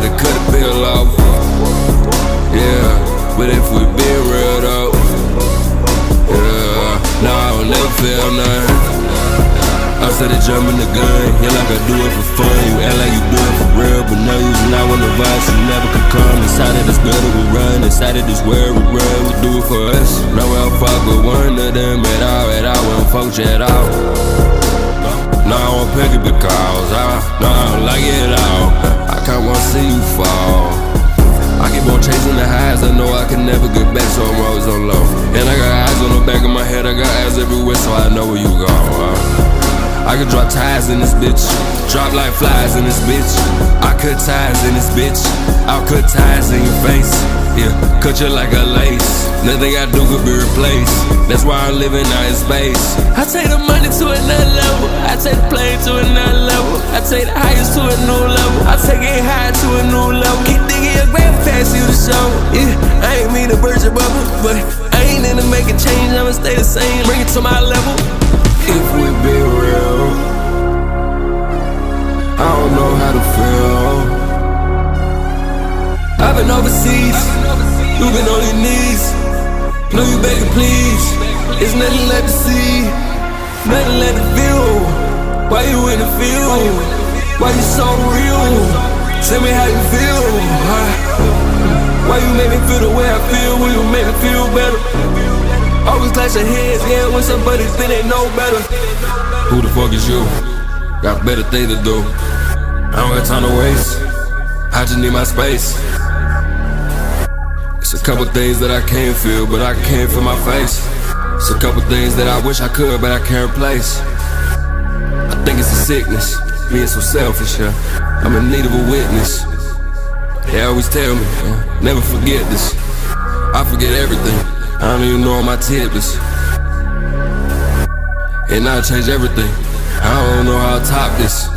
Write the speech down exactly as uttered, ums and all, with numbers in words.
to cut the bill off. Yeah, but if we been real though, yeah, nah, I don't never feel nothing. I started jumping the gun, yeah, like I do it for fun. You act like you do it for real, but no, you not one of us. You never could come inside of this gutter we run, inside of this world we run. We do it for us. No, I'll fuck with one of them at all, at all. We don't fuck you at all. No, I won't pick it because I, no, I don't like it at all. I can't want to see you fall. I keep on chasing the highs, I know I can never get back, so I'm always on low. And I got eyes on the back of my head, I got eyes everywhere, so I know where you go. Uh. I could drop ties in this bitch, drop like flies in this bitch. I cut ties in this bitch, I'll cut ties in your face. Yeah, cut you like a lace, nothing I do could be replaced. That's why I'm living out in space. I take the money to another level, I take the plane to another level, I take the highest to a new level, I take it high to a new level. Keep digging your grave past you to show. Yeah, I ain't mean to burst your bubble, but I ain't into making change, I'ma stay the same, bring it to my level. If we be real, I don't know how to feel. I've been overseas, you been on your knees. Know you begging please, it's nothing left to see, nothing left to feel. Why you in the field? Why you so real? Tell me how you feel. Why you make me feel the way I feel? Will you make me feel better? Always clash your heads, yeah, when somebody think they know better. Who the fuck is you? Got better things to do. I don't got time to waste, I just need my space. It's a couple things that I can't feel, but I can't feel my face. It's a couple things that I wish I could, but I can't replace. I think it's a sickness, being so selfish, yeah. I'm in need of a witness. They always tell me, yeah, never forget this. I forget everything, I don't even know all my tidbits. And I'll change everything, I don't know how to top this.